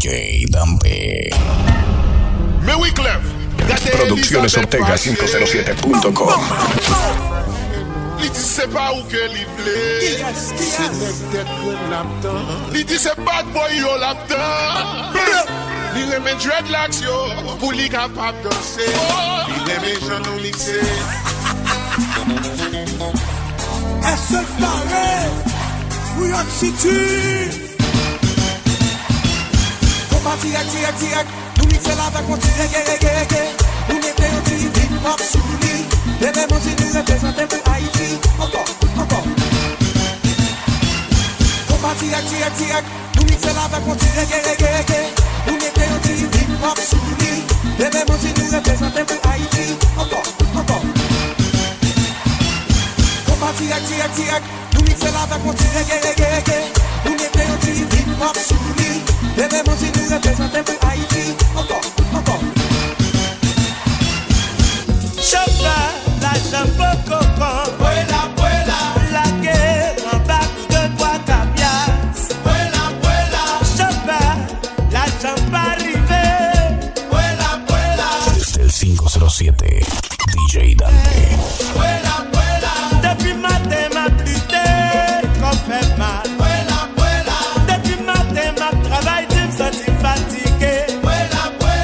DJ Dante. Producciones Ortega 507.com. Li di se pa ou ke li vle. Se nek det kwen laptan. Li di se bad boy yo laptan. Li reme dreadlocks yo pou li kapap danse. Li reme janou likse. Se pare ou yon situ. Kompa tirek nou mixe la vek mon tirek. Nou mette yon tirek hip-hop sou li. Deve monsi nou represente pou Haiti. Encore Kompa tirek nou mixe la vek mon tirek. Nou mette yon tirek hip-hop sou li. Deve monsi nou represente pou Haiti. Encore Kompa tirek nou mixe la vek mon tirek. Nou mette yon tirek hip-hop sou li. Deve monsi nou represente pou Haiti. Encore Chopa, la champo coco. Vuela, la que en bas de toi capias. Vuela, chopa, la champa arrivée. Vuela. Desde el 507, DJ Dante. Vuela, depuis matin m'a plité, qu'on fait mal. Vuela, depuis matin m'a travaillé, me sentis fatigué. Vuela.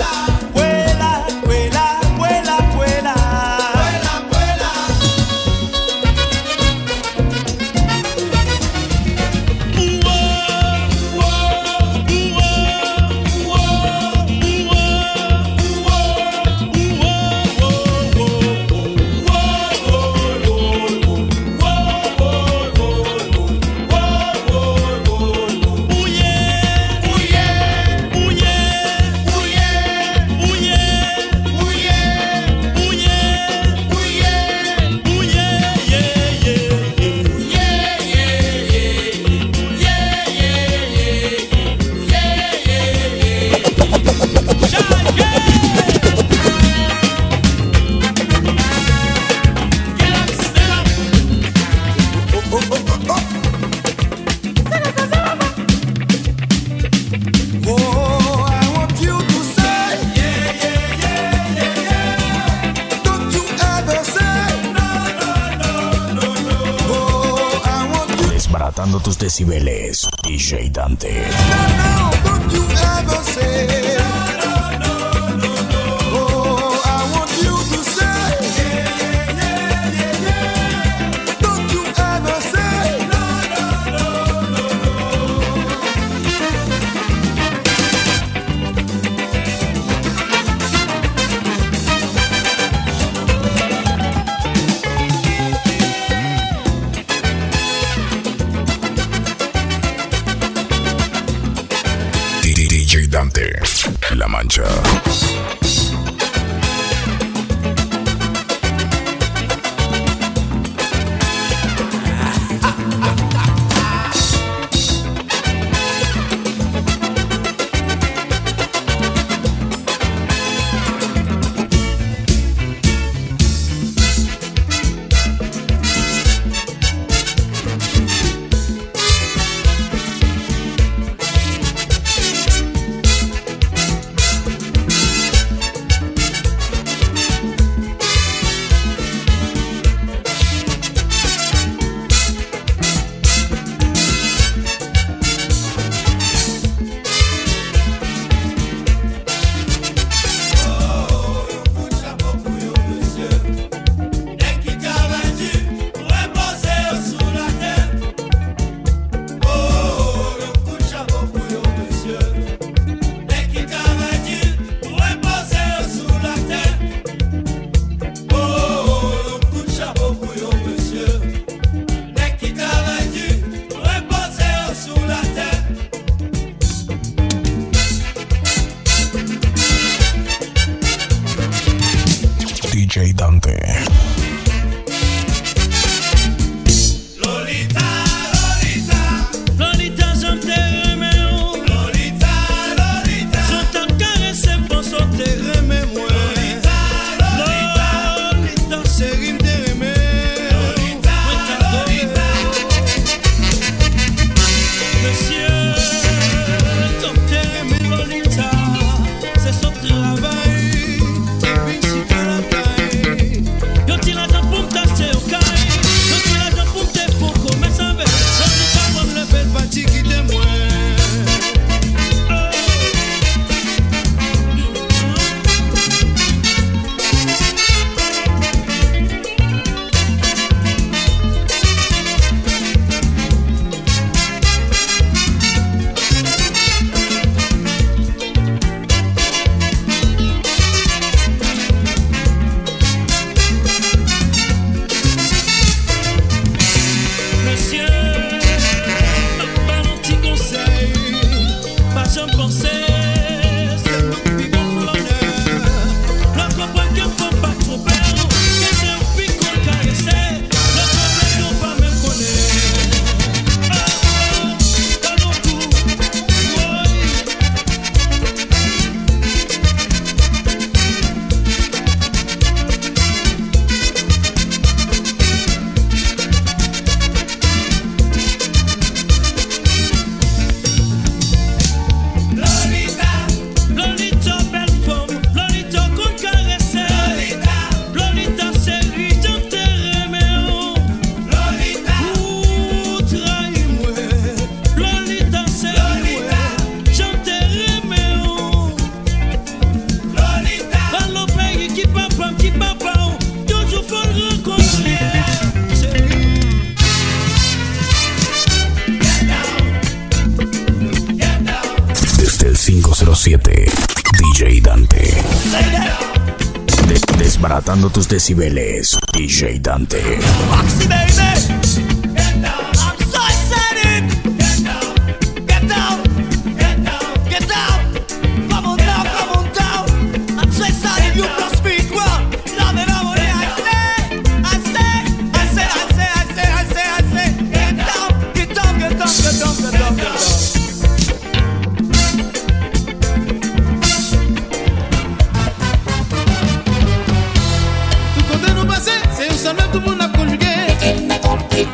Desbaratando tus decibeles, DJ Dante. No, don't you ever say. Oh, I want you to say. Don't you ever say. DJ Dante, La Mancha. DJ Dante. Monsieur, Desde el 507, DJ Dante. Desbaratando tus decibeles, DJ Dante. Foxy baby, get down. I'm so excited. Get down, get down, get down, get down. Come on down, come on down. I'm so excited. You must be well. Love it, love it. I say. Get down, get down, get down, get down, get down, get down. C'est un seul même tout le monde a conjugué.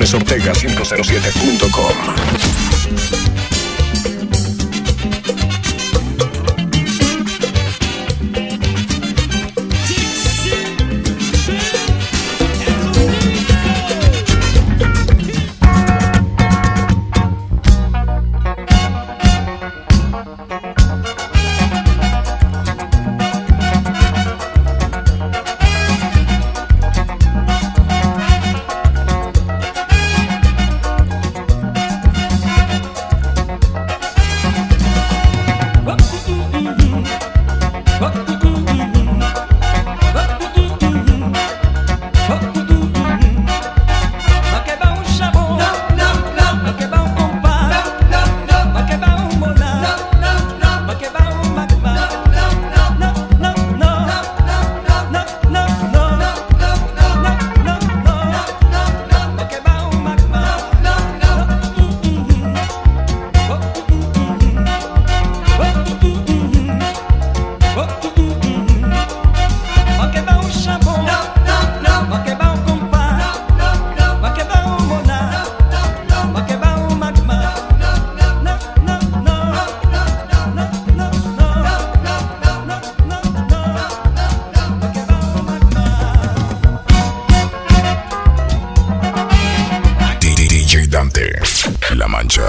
AndresOrtega507.com. La Mancha.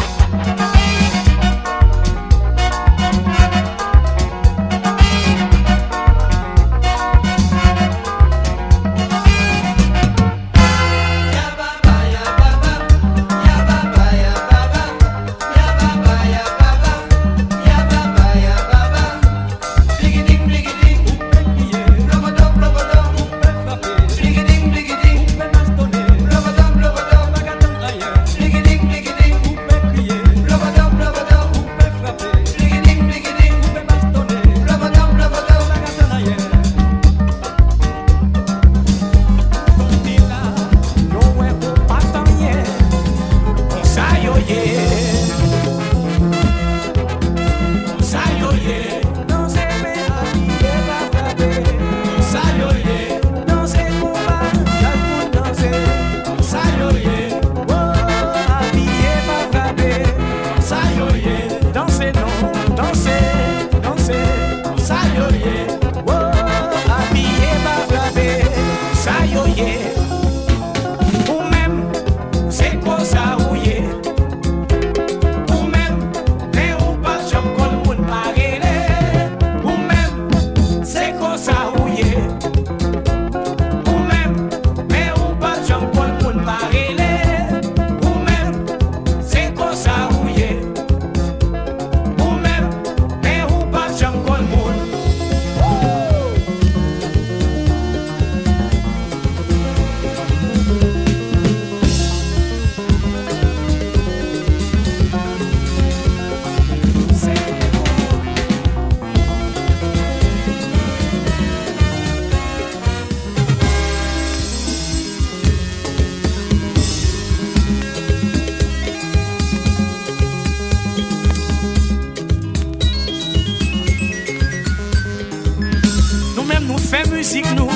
Musique nous,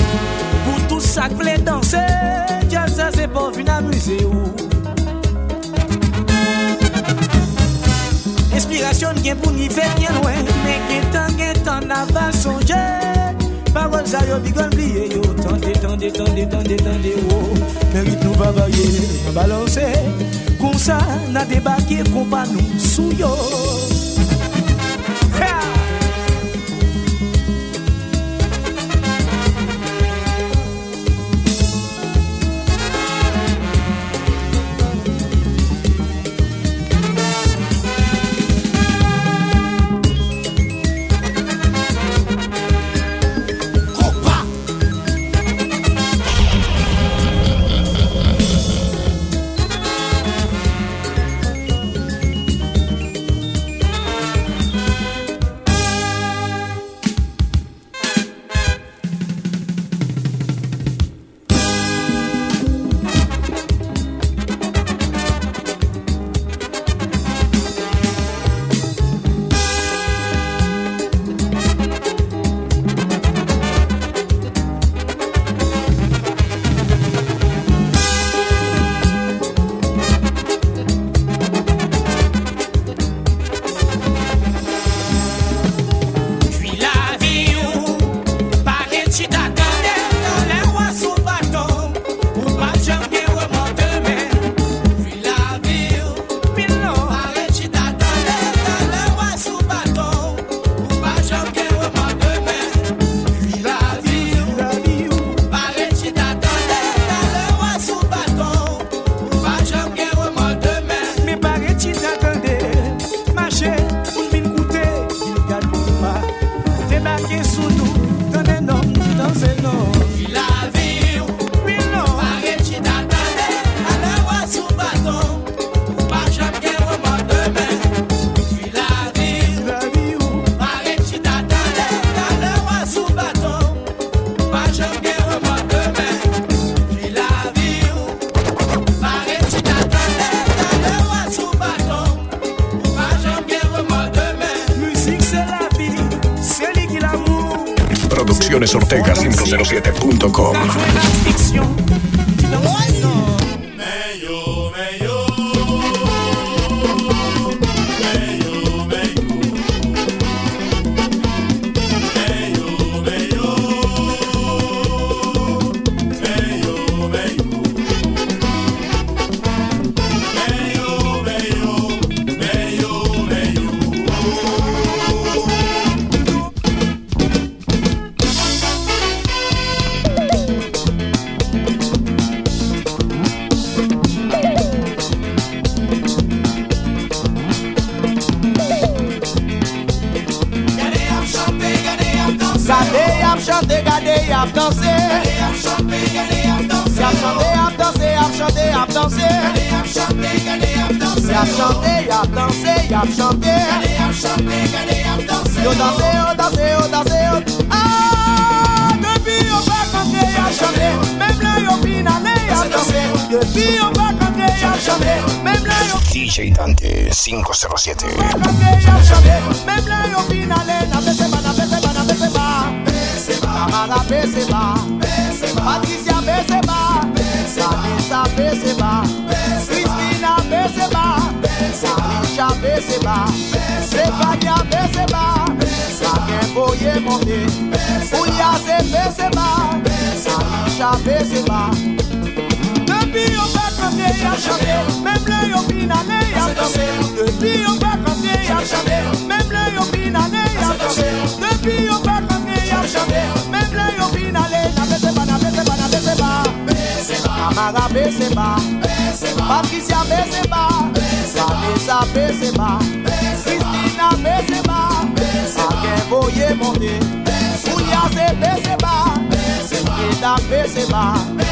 pour tout ça que voulait danser, jazz ça c'est pas venir amuser ou. Inspiration vient pour n'y faire bien loin, mais qui temps n'a pas songé. Parole ça yo bigol oublié yo, tendez oh. Mérite nous va varier, balancer, comme ça n'a débarqué qu'on pas nous sous yo. Produccionesortega507.com. DJ Dante 507. Patricia Beseba, Vanessa Beseba, Christina Beseba, Salisha Beseba, Stefania Beseba, Saken Boye Monte, Ouliase Beseba, Salisha Beseba. Depuis on va camper à chanter, même le yopinane à danser. Depuis on va camper à chanter, même le yopinane à danser. Depuis on va camper à chanter, même le yopinane na Beseba, na Beseba, na Beseba. Amara Beseba, Patricia Beseba, Vanessa Beseba, Christina Beseba, Saken Boye Monte, Ouliase Beseba, Eda Beseba.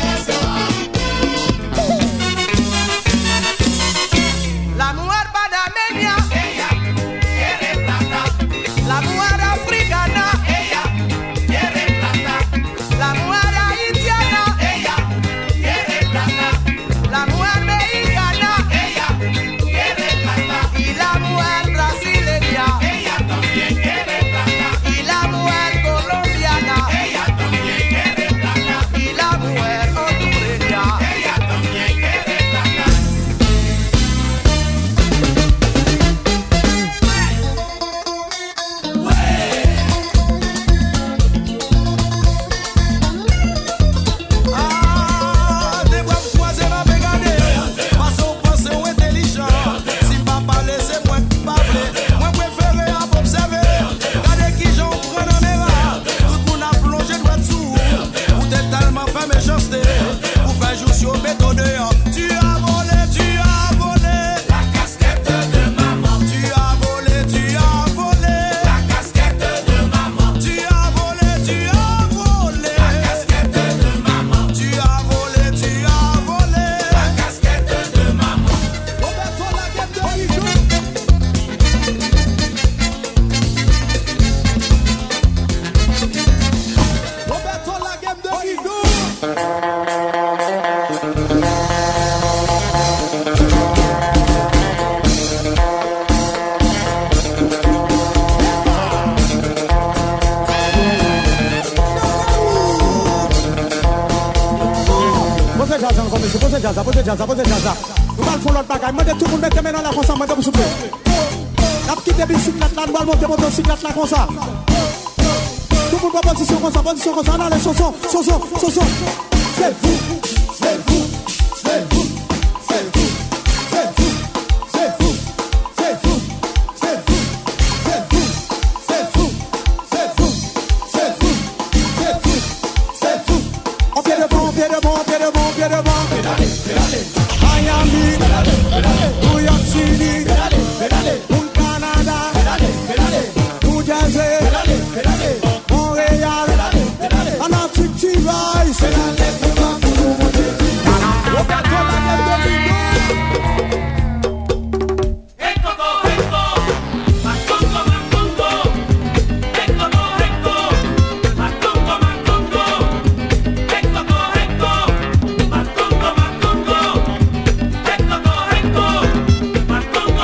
La mujer panameña, ella quiere plata. La mujer africana, ella quiere plata. La mujer haitiana, ella quiere plata. La mujer mexicana, ella quiere plata. Y la mujer brasileña, ella también quiere plata. Y la mujer colombiana, ella también quiere plata. Y la mujer hondureña, ella también quiere plata. Posez jazz. Nous allons faire l'autre bagaille. Moi, tout le monde mette maintenant la conscience, moi, vous soufflez. La petite bicyclette là, nous allons monter motocyclette là comme ça. Tout le monde en position comme ça. Non, les chansons. C'est vous. Miami, New York City, Canada, New Jersey, Montréal, Atlantic T-Rise. Macongo,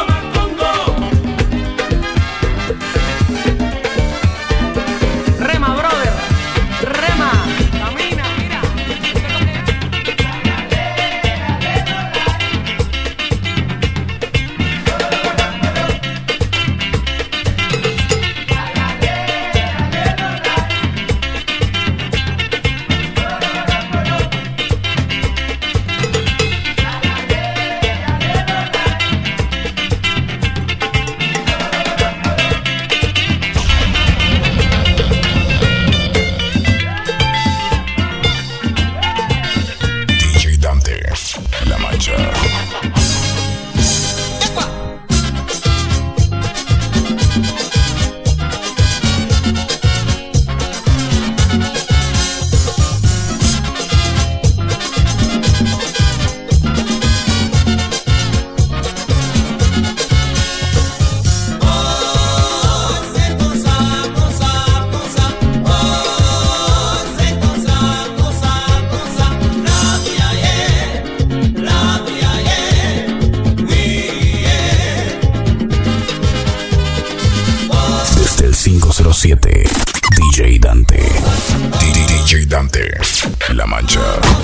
507. DJ Dante. DJ Dante. La Mancha.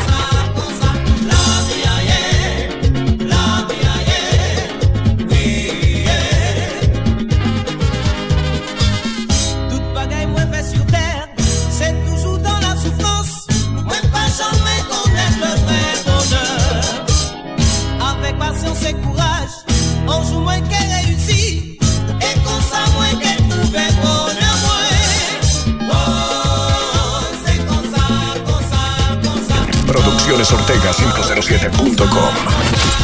C'est courage, on joue moins qu'elle réussit, et comme ça moins qu'elle pouvait bonheur moins. Oh, c'est comme ça. Producciones Ortega 507.com.